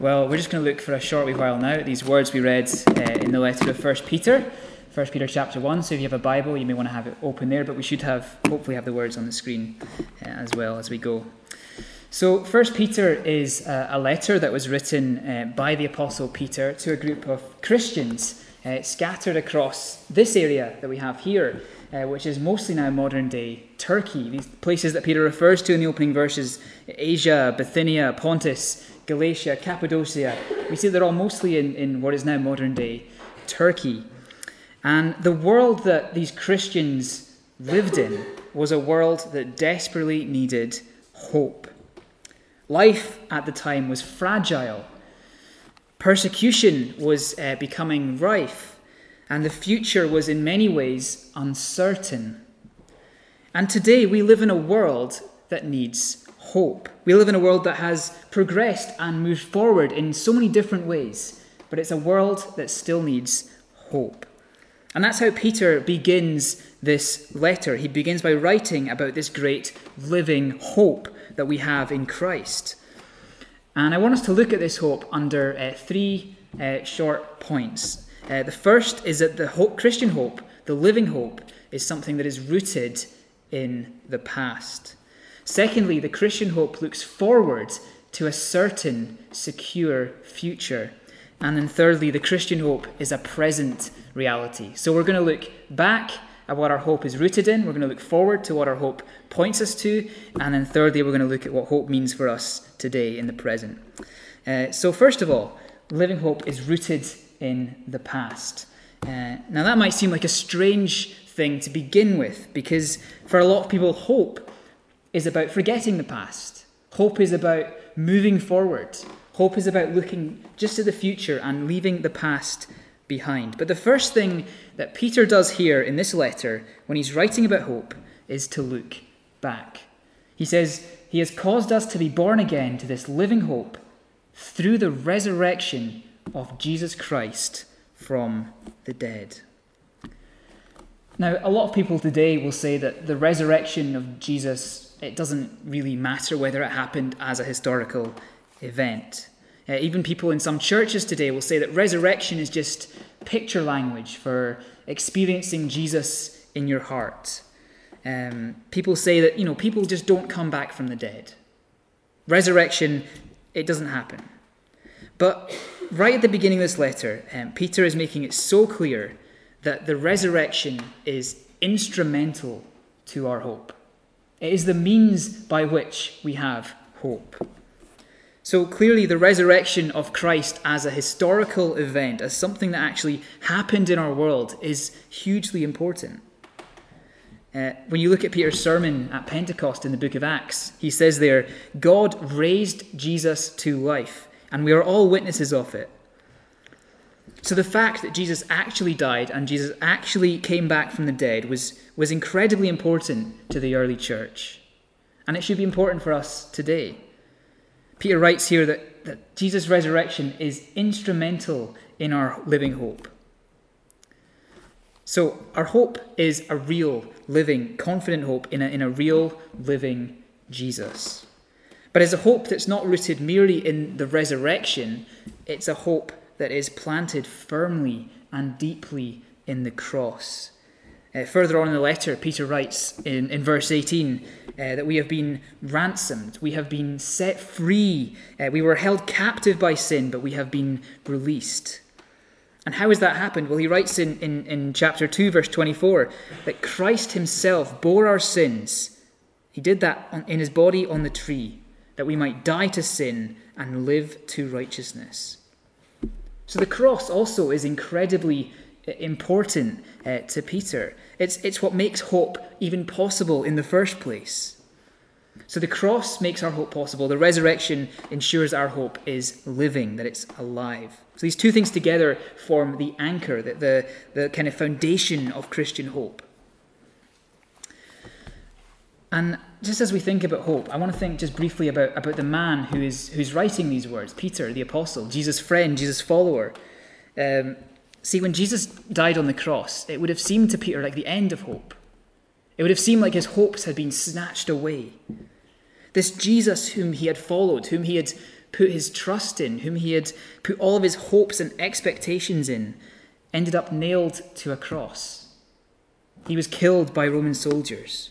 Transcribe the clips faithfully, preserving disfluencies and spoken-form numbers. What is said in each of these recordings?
Well, we're just going to look for a short wee while now at these words we read uh, in the letter of First Peter, First Peter chapter one. So if you have a Bible, you may want to have it open there, but we should have, hopefully have the words on the screen uh, as well as we go. So First Peter is uh, a letter that was written uh, by the Apostle Peter to a group of Christians uh, scattered across this area that we have here, uh, which is mostly now modern-day Turkey. These places that Peter refers to in the opening verses, Asia, Bithynia, Pontus, Galatia, Cappadocia, we see they're all mostly in, in what is now modern-day Turkey. And the world that these Christians lived in was a world that desperately needed hope. Life at the time was fragile. Persecution was uh, becoming rife, and the future was in many ways uncertain. And today we live in a world that needs hope. We live in a world that has progressed and moved forward in so many different ways, but it's a world that still needs hope. And that's how Peter begins this letter. He begins by writing about this great living hope that we have in Christ. And I want us to look at this hope under uh, three uh, short points. Uh, the first is that the hope, Christian hope, the living hope, is something that is rooted in the past. Secondly, the Christian hope looks forward to a certain, secure future. And then thirdly, the Christian hope is a present reality. So we're going to look back at what our hope is rooted in. We're going to look forward to what our hope points us to. And then thirdly, we're going to look at what hope means for us today in the present. Uh, so first of all, living hope is rooted in the past. Uh, now that might seem like a strange thing to begin with, because for a lot of people, hope is about forgetting the past. Hope is about moving forward. Hope is about looking just to the future and leaving the past behind. But the first thing that Peter does here in this letter, when he's writing about hope, is to look back. He says, he has caused us to be born again to this living hope through the resurrection of Jesus Christ from the dead. Now, a lot of people today will say that the resurrection of Jesus, it doesn't really matter whether it happened as a historical event. Uh, even people in some churches today will say that resurrection is just picture language for experiencing Jesus in your heart. Um, people say that, you know, people just don't come back from the dead. Resurrection, it doesn't happen. But right at the beginning of this letter, um, Peter is making it so clear that the resurrection is instrumental to our hope. It is the means by which we have hope. So clearly the resurrection of Christ as a historical event, as something that actually happened in our world, is hugely important. Uh, when you look at Peter's sermon at Pentecost in the book of Acts, he says there, God raised Jesus to life, and we are all witnesses of it. So the fact that Jesus actually died and Jesus actually came back from the dead was, was incredibly important to the early church. And it should be important for us today. Peter writes here that, that Jesus' resurrection is instrumental in our living hope. So our hope is a real, living, confident hope in a, in a real, living Jesus. But it's a hope that's not rooted merely in the resurrection. It's a hope that is planted firmly and deeply in the cross. Uh, further on in the letter, Peter writes in, in verse eighteen uh, that we have been ransomed, we have been set free, uh, we were held captive by sin, but we have been released. And how has that happened? Well, he writes in, in, in chapter two, verse twenty-four, that Christ himself bore our sins. He did that on, in his body on the tree, that we might die to sin and live to righteousness. So the cross also is incredibly important uh, to Peter. It's, it's what makes hope even possible in the first place. So the cross makes our hope possible. The resurrection ensures our hope is living, that it's alive. So these two things together form the anchor, the, the, the kind of foundation of Christian hope. And just as we think about hope, I want to think just briefly about, about the man who is who's writing these words, Peter, the apostle, Jesus' friend, Jesus' follower. Um, see, when Jesus died on the cross, it would have seemed to Peter like the end of hope. It would have seemed like his hopes had been snatched away. This Jesus whom he had followed, whom he had put his trust in, whom he had put all of his hopes and expectations in, ended up nailed to a cross. He was killed by Roman soldiers.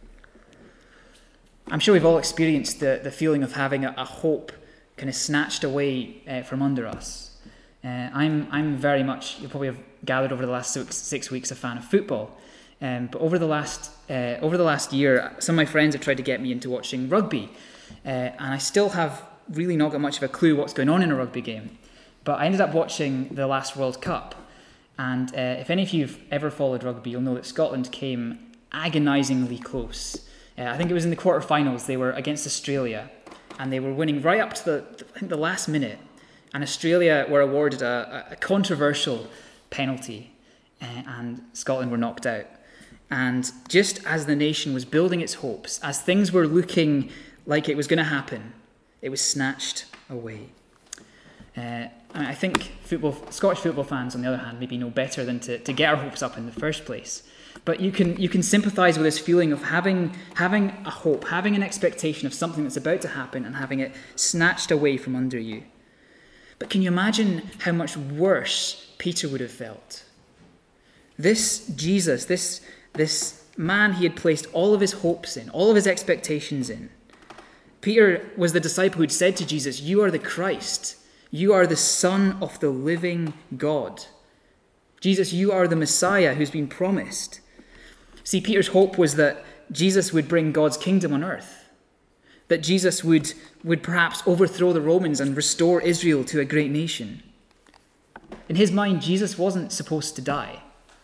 I'm sure we've all experienced the, the feeling of having a, a hope kind of snatched away uh, from under us. Uh, I'm I'm very much, you probably have gathered over the last six, six weeks, a fan of football. Um, but over the last uh, over the last year, some of my friends have tried to get me into watching rugby. Uh, and I still have really not got much of a clue what's going on in a rugby game. But I ended up watching the last World Cup. And uh, if any of you have ever followed rugby, you'll know that Scotland came agonisingly close. Uh, I think it was in the quarterfinals. They were against Australia, and they were winning right up to the I think the last minute. And Australia were awarded a, a controversial penalty, uh, and Scotland were knocked out. And just as the nation was building its hopes, as things were looking like it was going to happen, it was snatched away. Uh, I think football, Scottish football fans, on the other hand, maybe know better than to, to get our hopes up in the first place. But you can you can sympathise with this feeling of having having a hope, having an expectation of something that's about to happen and having it snatched away from under you. But can you imagine how much worse Peter would have felt? This Jesus, this, this man he had placed all of his hopes in, all of his expectations in. Peter was the disciple who'd said to Jesus, "You are the Christ. You are the Son of the living God. Jesus, you are the Messiah who's been promised." See, Peter's hope was that Jesus would bring God's kingdom on earth, that Jesus would, would perhaps overthrow the Romans and restore Israel to a great nation. In his mind, Jesus wasn't supposed to die.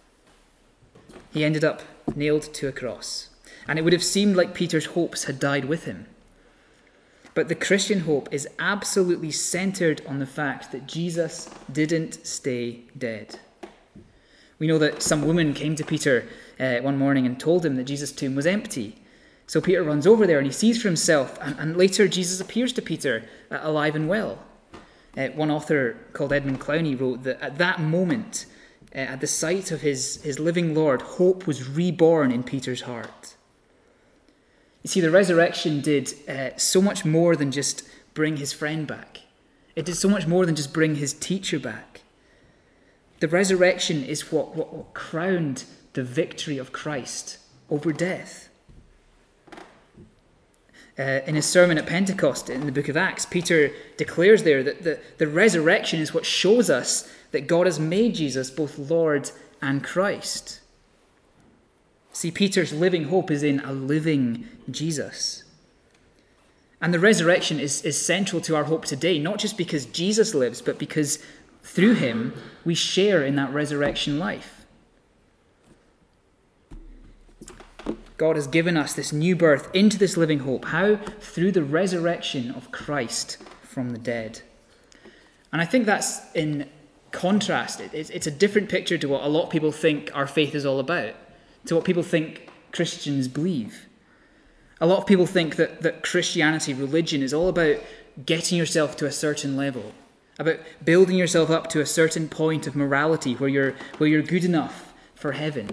He ended up nailed to a cross, and it would have seemed like Peter's hopes had died with him. But the Christian hope is absolutely centered on the fact that Jesus didn't stay dead. We know that some woman came to Peter uh, one morning and told him that Jesus' tomb was empty. So Peter runs over there and he sees for himself, and, and later Jesus appears to Peter uh, alive and well. Uh, one author called Edmund Clowney wrote that at that moment, uh, at the sight of his, his living Lord, hope was reborn in Peter's heart. You see, the resurrection did uh, so much more than just bring his friend back. It did so much more than just bring his teacher back. The resurrection is what, what, what crowned the victory of Christ over death. Uh, in his sermon at Pentecost in the book of Acts, Peter declares there that the, the resurrection is what shows us that God has made Jesus both Lord and Christ. See, Peter's living hope is in a living Jesus. And the resurrection is, is central to our hope today, not just because Jesus lives, but because through him we share in that resurrection life. God has given us this new birth into this living hope. How? Through the resurrection of Christ from the dead. And I think that's in contrast. It's, it's a different picture to what a lot of people think our faith is all about, to what people think Christians believe. A lot of people think that, that Christianity, religion, is all about getting yourself to a certain level, about building yourself up to a certain point of morality where you're where you're good enough for heaven.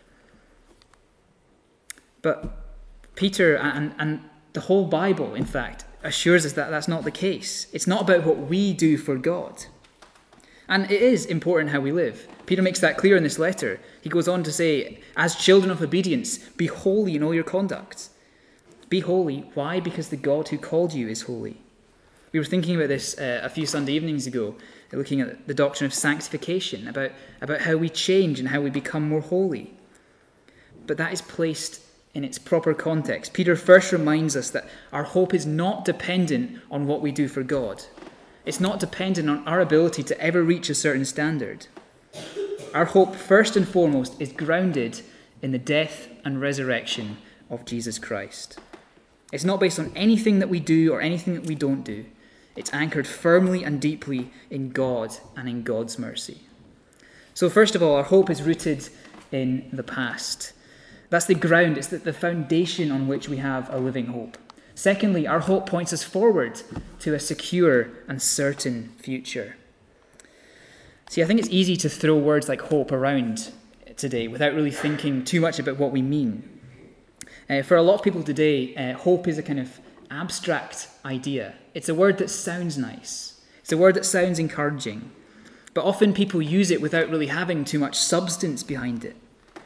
But Peter and, and the whole Bible, in fact, assures us that that's not the case. It's not about what we do for God. And it is important how we live. Peter makes that clear in this letter. He goes on to say, as children of obedience, be holy in all your conduct. Be holy. Why? Because the God who called you is holy. We were thinking about this uh, a few Sunday evenings ago, looking at the doctrine of sanctification, about, about how we change and how we become more holy. But that is placed in its proper context. Peter first reminds us that our hope is not dependent on what we do for God. It's not dependent on our ability to ever reach a certain standard. Our hope, first and foremost, is grounded in the death and resurrection of Jesus Christ. It's not based on anything that we do or anything that we don't do. It's anchored firmly and deeply in God and in God's mercy. So first of all, our hope is rooted in the past. That's the ground, it's the, the foundation on which we have a living hope. Secondly, our hope points us forward to a secure and certain future. See, I think it's easy to throw words like hope around today without really thinking too much about what we mean. Uh, for a lot of people today, uh, hope is a kind of abstract idea. It's a word that sounds nice. It's a word that sounds encouraging. But often people use it without really having too much substance behind it.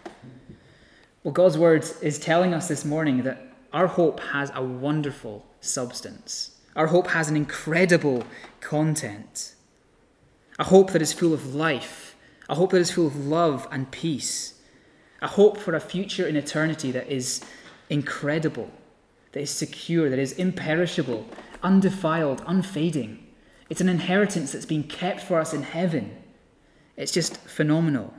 Well, God's word is telling us this morning that our hope has a wonderful substance. Our hope has an incredible content. A hope that is full of life. A hope that is full of love and peace. A hope for a future in eternity that is incredible, that is secure, that is imperishable, undefiled, unfading. It's an inheritance that's been kept for us in heaven. It's just phenomenal.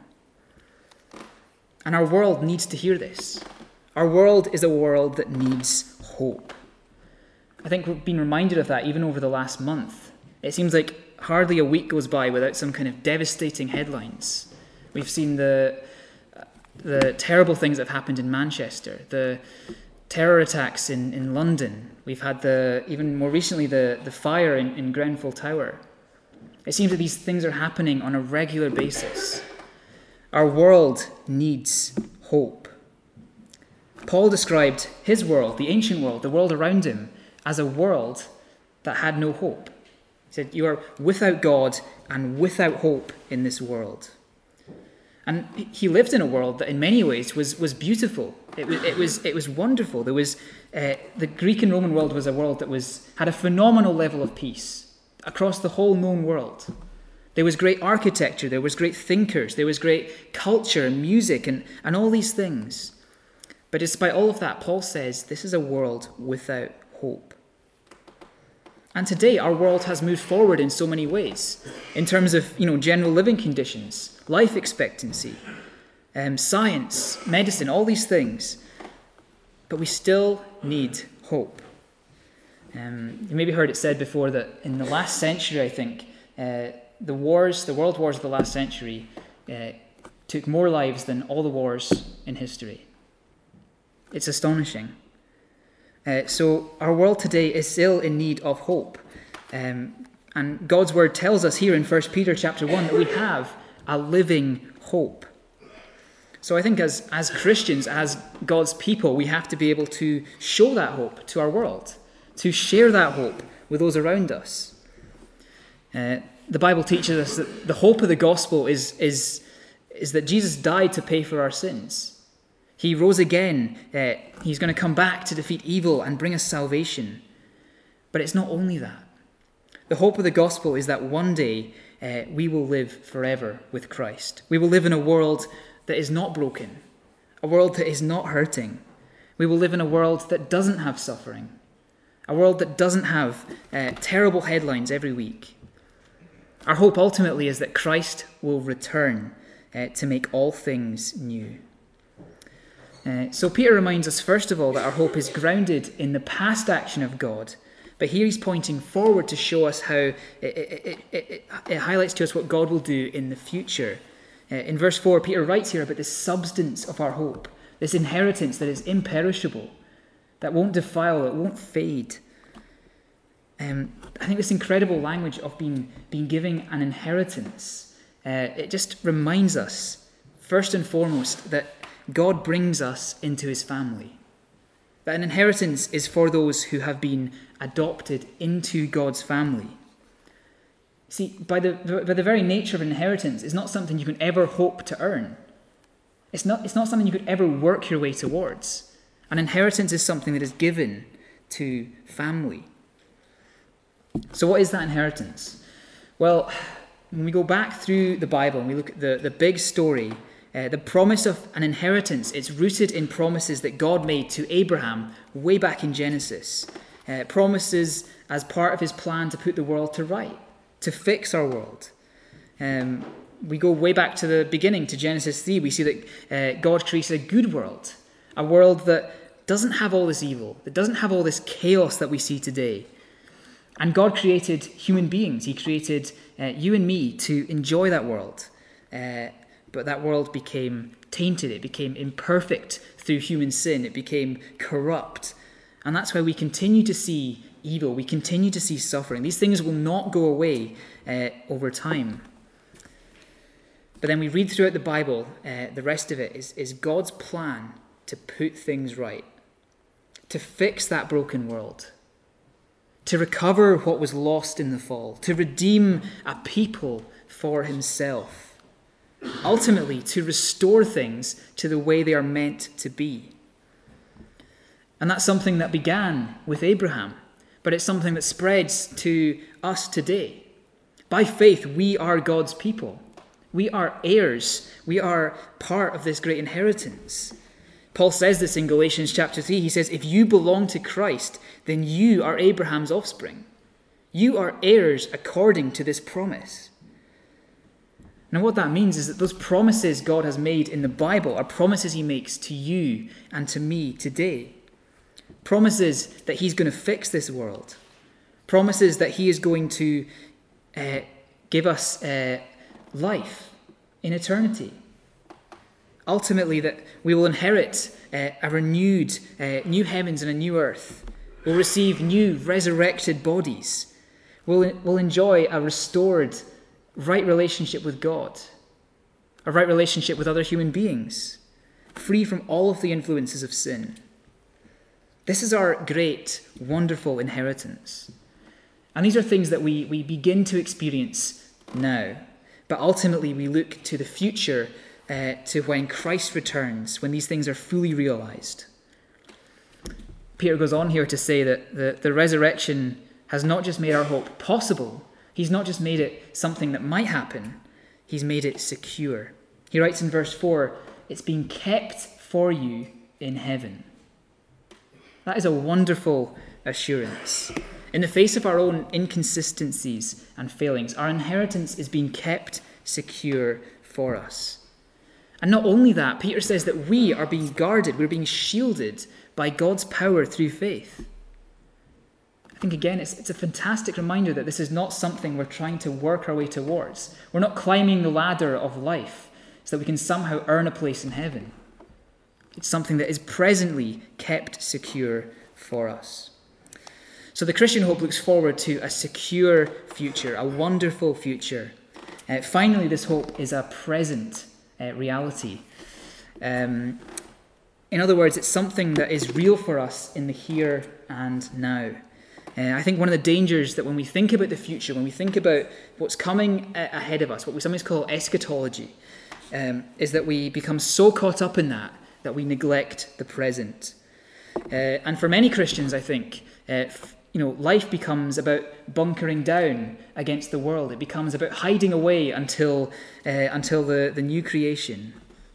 And our world needs to hear this. Our world is a world that needs hope. I think we've been reminded of that even over the last month. It seems like hardly a week goes by without some kind of devastating headlines. We've seen the the terrible things that have happened in Manchester, the terror attacks in, in London. We've had the, even more recently, the, the fire in, in Grenfell Tower. It seems that these things are happening on a regular basis. Our world needs hope. Paul described his world, the ancient world, the world around him, as a world that had no hope. He said, you are without God and without hope in this world. And he lived in a world that in many ways was, was beautiful. It was, it was, it was wonderful. There was, uh, the Greek and Roman world was a world that was, had a phenomenal level of peace across the whole known world. There was great architecture, there was great thinkers, there was great culture and music and, and all these things. But despite all of that, Paul says this is a world without hope. And today, our world has moved forward in so many ways, in terms of, you know, general living conditions, life expectancy, um, science, medicine, all these things. But we still need hope. Um, you maybe heard it said before that in the last century, I think, uh, the wars, the world wars of the last century, uh, took more lives than all the wars in history. It's astonishing. Uh, so our world today is still in need of hope. Um, and God's word tells us here in First Peter chapter one that we have a living hope. So I think as, as Christians, as God's people, we have to be able to show that hope to our world, to share that hope with those around us. Uh, the Bible teaches us that the hope of the gospel is, is, is that Jesus died to pay for our sins. He rose again. Uh, he's going to come back to defeat evil and bring us salvation. But it's not only that. The hope of the gospel is that one day uh, we will live forever with Christ. We will live in a world that is not broken, a world that is not hurting. We will live in a world that doesn't have suffering, a world that doesn't have uh, terrible headlines every week. Our hope ultimately is that Christ will return uh, to make all things new. Uh, so Peter reminds us, first of all, that our hope is grounded in the past action of God. But here he's pointing forward to show us how it, it, it, it, it highlights to us what God will do in the future. Uh, in verse four, Peter writes here about the substance of our hope, this inheritance that is imperishable, that won't defile, it won't fade. Um, I think this incredible language of being, being given an inheritance, uh, it just reminds us, first and foremost, that God brings us into his family. That an inheritance is for those who have been adopted into God's family. See, by the, by the very nature of inheritance, it's not something you can ever hope to earn. It's not, it's not something you could ever work your way towards. An inheritance is something that is given to family. So what is that inheritance? Well, when we go back through the Bible and we look at the, the big story, Uh, the promise of an inheritance, it's rooted in promises that God made to Abraham way back in Genesis. Uh, promises as part of his plan to put the world to right, to fix our world. Um, we go way back to the beginning, to Genesis three. We see that uh, God created a good world, a world that doesn't have all this evil, that doesn't have all this chaos that we see today. And God created human beings. He created uh, you and me to enjoy that world. Uh, But that world became tainted, it became imperfect through human sin, it became corrupt. And that's why we continue to see evil, we continue to see suffering. These things will not go away uh, over time. But then we read throughout the Bible, uh, the rest of it is, is God's plan to put things right, to fix that broken world, to recover what was lost in the fall, to redeem a people for himself, ultimately to restore things to the way they are meant to be. And that's something that began with Abraham, but it's something that spreads to us today. By faith, we are God's people. We are heirs. We are part of this great inheritance. Paul says this in Galatians chapter three. He says, if you belong to Christ, then you are Abraham's offspring. You are heirs according to this promise. Now what that means is that those promises God has made in the Bible are promises he makes to you and to me today. Promises that he's going to fix this world. Promises that he is going to uh, give us uh, life in eternity. Ultimately, that we will inherit uh, a renewed, uh, new heavens and a new earth. We'll receive new resurrected bodies. We'll, we'll enjoy a restored right relationship with God. A right relationship with other human beings. Free from all of the influences of sin. This is our great, wonderful inheritance. And these are things that we, we begin to experience now. But ultimately, we look to the future, uh, to when Christ returns, when these things are fully realized. Peter goes on here to say that the, the resurrection has not just made our hope possible. He's not just made it something that might happen. He's made it secure. He writes in verse four, it's been kept for you in heaven. That is a wonderful assurance. In the face of our own inconsistencies and failings, our inheritance is being kept secure for us. And not only that, Peter says that we are being guarded, we're being shielded by God's power through faith. I think, again, it's, it's a fantastic reminder that this is not something we're trying to work our way towards. We're not climbing the ladder of life so that we can somehow earn a place in heaven. It's something that is presently kept secure for us. So the Christian hope looks forward to a secure future, a wonderful future. Uh, finally, this hope is a present uh, reality. Um, in other words, it's something that is real for us in the here and now. Uh, I think one of the dangers that when we think about the future, when we think about what's coming uh, ahead of us, what we sometimes call eschatology, um, is that we become so caught up in that that we neglect the present. Uh, and for many Christians, I think, uh, f- you know, life becomes about bunkering down against the world. It becomes about hiding away until uh, until the, the new creation.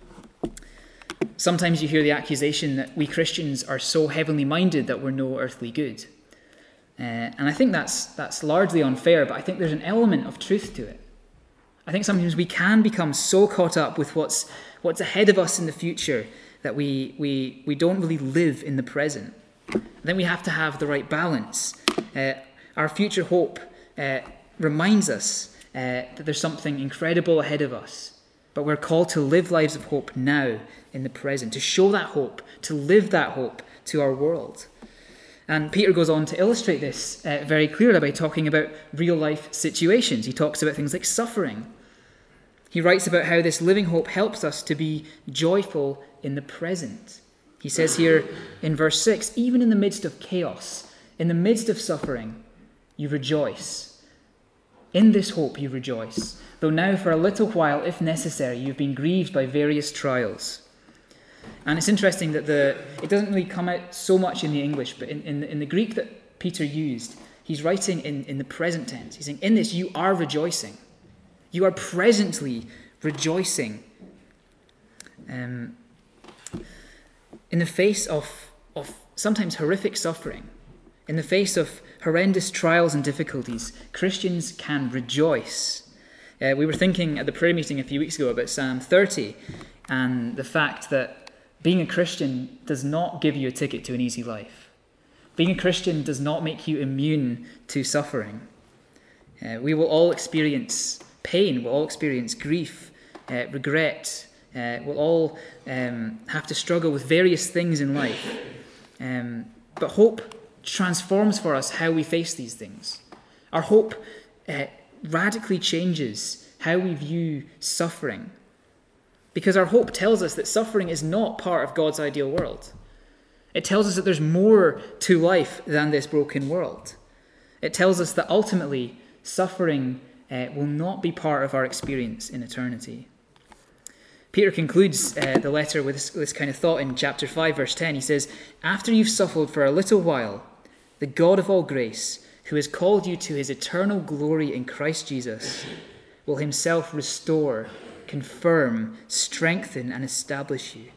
Sometimes you hear the accusation that we Christians are so heavenly minded that we're no earthly good. Uh, and I think that's that's largely unfair, but I think there's an element of truth to it. I think sometimes we can become so caught up with what's what's ahead of us in the future that we we we don't really live in the present. Then we have to have the right balance. Uh, our future hope uh, reminds us uh, that there's something incredible ahead of us, but we're called to live lives of hope now in the present, to show that hope, to live that hope to our world. And Peter goes on to illustrate this uh, very clearly by talking about real life situations. He talks about things like suffering. He writes about how this living hope helps us to be joyful in the present. He says here in verse six, even in the midst of chaos, in the midst of suffering, you rejoice. In this hope you rejoice, though now for a little while, if necessary, you've been grieved by various trials. And it's interesting that the it doesn't really come out so much in the English, but in, in, in the Greek that Peter used, he's writing in, in the present tense. He's saying, in this you are rejoicing. You are presently rejoicing. Um, in the face of, of sometimes horrific suffering, in the face of horrendous trials and difficulties, Christians can rejoice. Uh, we were thinking at the prayer meeting a few weeks ago about Psalm thirty and the fact that being a Christian does not give you a ticket to an easy life. Being a Christian does not make you immune to suffering. Uh, we will all experience pain, we'll all experience grief, uh, regret. Uh, we'll all um, have to struggle with various things in life. Um, but hope transforms for us how we face these things. Our hope uh, radically changes how we view suffering. Because our hope tells us that suffering is not part of God's ideal world. It tells us that there's more to life than this broken world. It tells us that ultimately suffering uh, will not be part of our experience in eternity. Peter concludes uh, the letter with this, this kind of thought in chapter five, verse ten. He says, "After you've suffered for a little while, the God of all grace, who has called you to his eternal glory in Christ Jesus, will himself restore, confirm, strengthen, and establish you."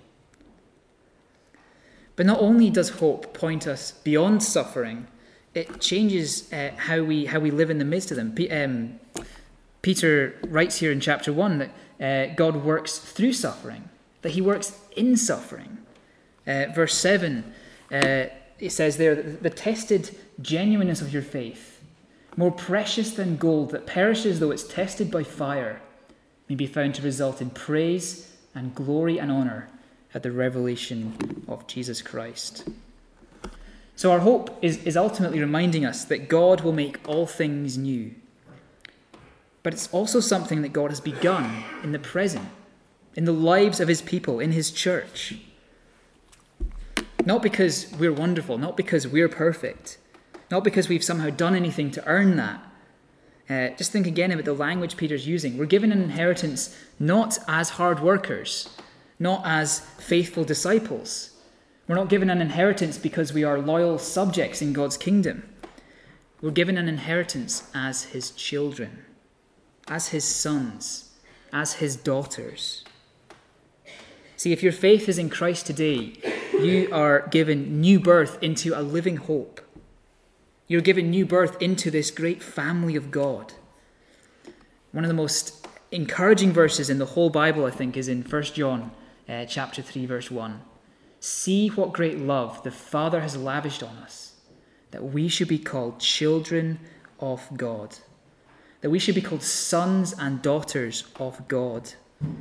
But not only does hope point us beyond suffering, it changes uh, how we how we live in the midst of them. P- um, Peter writes here in chapter one that uh, God works through suffering, that he works in suffering. Uh, verse seven, uh, it says there, that the tested genuineness of your faith, more precious than gold that perishes though it's tested by fire, may be found to result in praise and glory and honor at the revelation of Jesus Christ. So our hope is, is ultimately reminding us that God will make all things new. But it's also something that God has begun in the present, in the lives of his people, in his church. Not because we're wonderful, not because we're perfect, not because we've somehow done anything to earn that. Uh, just think again about the language Peter's using. We're given an inheritance not as hard workers, not as faithful disciples. We're not given an inheritance because we are loyal subjects in God's kingdom. We're given an inheritance as his children, as his sons, as his daughters. See, if your faith is in Christ today, you are given new birth into a living hope. You're given new birth into this great family of God. One of the most encouraging verses in the whole Bible, I think, is in First John uh, chapter three, verse one. "See what great love the Father has lavished on us, that we should be called children of God." That we should be called sons and daughters of God.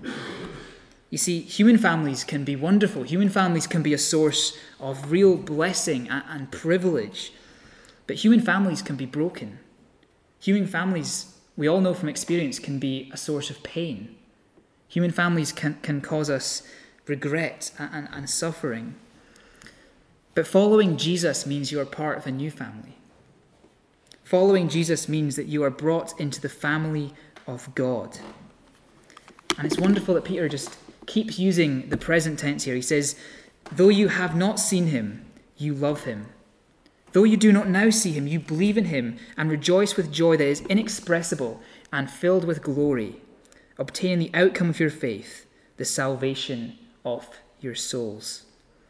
You see, human families can be wonderful. Human families can be a source of real blessing and, and privilege. But human families can be broken. Human families, we all know from experience, can be a source of pain. Human families can, can cause us regret and, and, and suffering. But following Jesus means you are part of a new family. Following Jesus means that you are brought into the family of God. And it's wonderful that Peter just keeps using the present tense here. He says, "Though you have not seen him, you love him. Though you do not now see him, you believe in him and rejoice with joy that is inexpressible and filled with glory, obtaining the outcome of your faith, the salvation of your souls."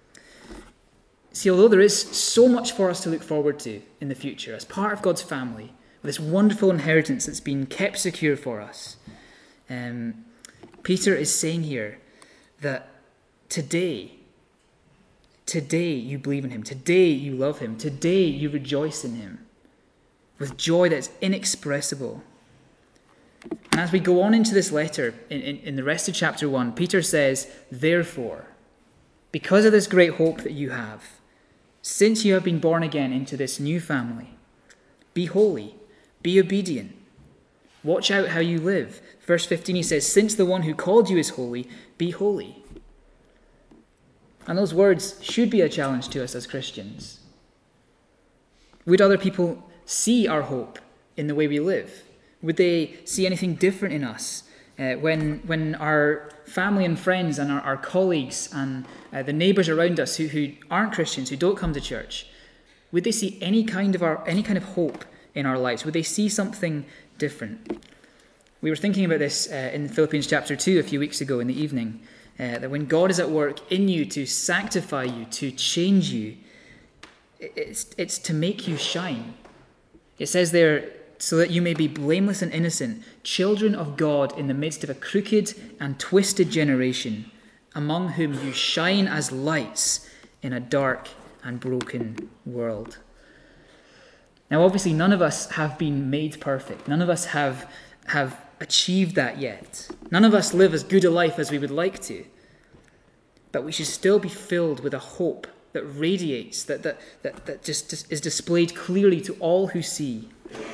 See, although there is so much for us to look forward to in the future as part of God's family, with this wonderful inheritance that's been kept secure for us, um, Peter is saying here that today, today you believe in him, today you love him, today you rejoice in him, with joy that's inexpressible. And as we go on into this letter, in, in, in the rest of chapter one, Peter says, "Therefore, because of this great hope that you have, since you have been born again into this new family, be holy, be obedient, watch out how you live." Verse fifteen, he says, "Since the one who called you is holy, be holy." And those words should be a challenge to us as Christians. Would other people see our hope in the way we live? Would they see anything different in us uh, when when our family and friends and our, our colleagues and uh, the neighbours around us who, who aren't Christians, who don't come to church, would they see any kind of our any kind of hope in our lives? Would they see something different? We were thinking about this uh, in Philippians chapter two a few weeks ago in the evening, uh, that when God is at work in you to sanctify you, to change you, it's, it's to make you shine. It says there, "So that you may be blameless and innocent, children of God in the midst of a crooked and twisted generation, among whom you shine as lights in a dark and broken world." Now, obviously, none of us have been made perfect. None of us have, have achieved that yet. None of us live as good a life as we would like to. But we should still be filled with a hope that radiates, that, that, that, that just is displayed clearly to all who see.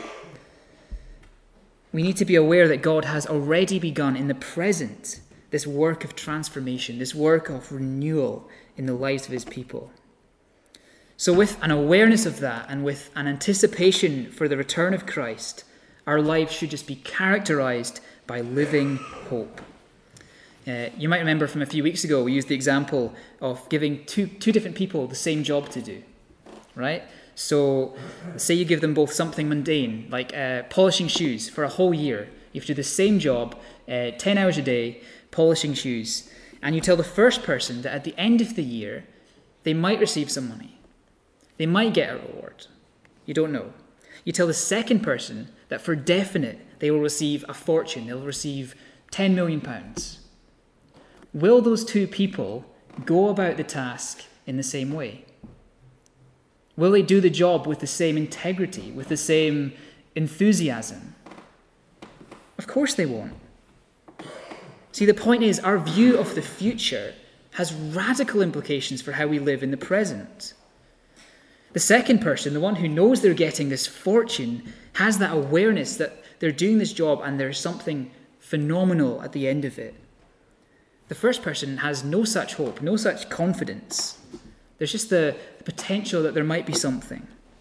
We need to be aware that God has already begun in the present this work of transformation, this work of renewal in the lives of his people. So with an awareness of that and with an anticipation for the return of Christ, our lives should just be characterized by living hope. Uh, you might remember from a few weeks ago, we used the example of giving two, two different people the same job to do, right? So say you give them both something mundane, like uh, polishing shoes for a whole year. You have to do the same job, uh, ten hours a day, polishing shoes. And you tell the first person that at the end of the year, they might receive some money. They might get a reward. You don't know. You tell the second person that for definite, they will receive a fortune. They'll receive ten million pounds. Will those two people go about the task in the same way? Will they do the job with the same integrity, with the same enthusiasm? Of course they won't. See, the point is, our view of the future has radical implications for how we live in the present. The second person, the one who knows they're getting this fortune, has that awareness that they're doing this job and there's something phenomenal at the end of it. The first person has no such hope, no such confidence. There's just the, the potential that there might be something.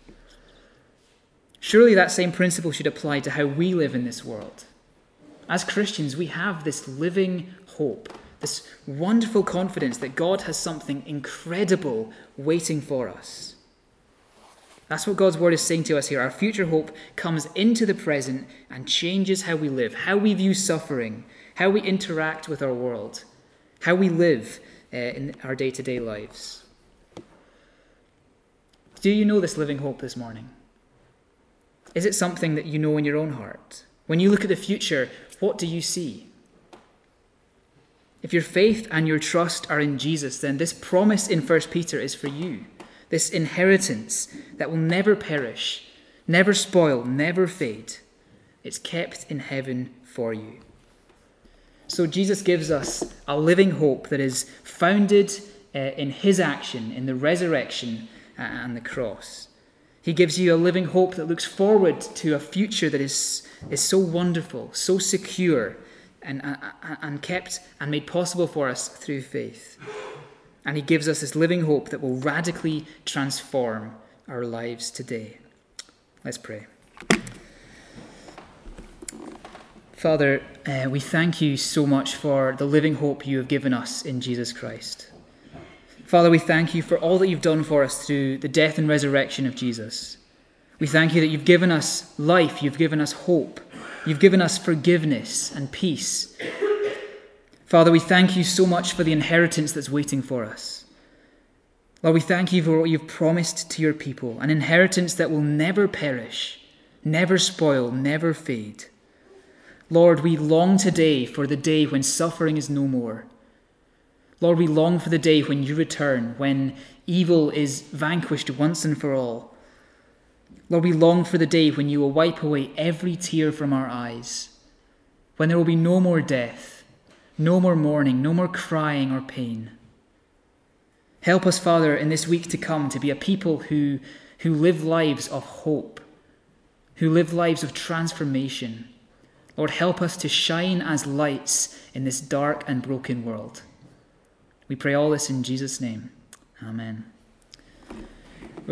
Surely that same principle should apply to how we live in this world. As Christians, we have this living hope, this wonderful confidence that God has something incredible waiting for us. That's what God's word is saying to us here. Our future hope comes into the present and changes how we live, how we view suffering, how we interact with our world, how we live uh, in our day-to-day lives. Do you know this living hope this morning? Is it something that you know in your own heart? When you look at the future, what do you see? If your faith and your trust are in Jesus, then this promise in First Peter is for you. This inheritance that will never perish, never spoil, never fade. It's kept in heaven for you. So Jesus gives us a living hope that is founded uh, in his action, in the resurrection uh, and the cross. He gives you a living hope that looks forward to a future that is, is so wonderful, so secure, and, and, and kept and made possible for us through faith. And he gives us this living hope that will radically transform our lives today. Let's pray. Father, uh, we thank you so much for the living hope you have given us in Jesus Christ. Father, we thank you for all that you've done for us through the death and resurrection of Jesus. We thank you that you've given us life, you've given us hope, you've given us forgiveness and peace. Father, we thank you so much for the inheritance that's waiting for us. Lord, we thank you for what you've promised to your people, an inheritance that will never perish, never spoil, never fade. Lord, we long today for the day when suffering is no more. Lord, we long for the day when you return, when evil is vanquished once and for all. Lord, we long for the day when you will wipe away every tear from our eyes, when there will be no more death, no more mourning, no more crying or pain. Help us, Father, in this week to come to be a people who, who live lives of hope, who live lives of transformation. Lord, help us to shine as lights in this dark and broken world. We pray all this in Jesus' name. Amen.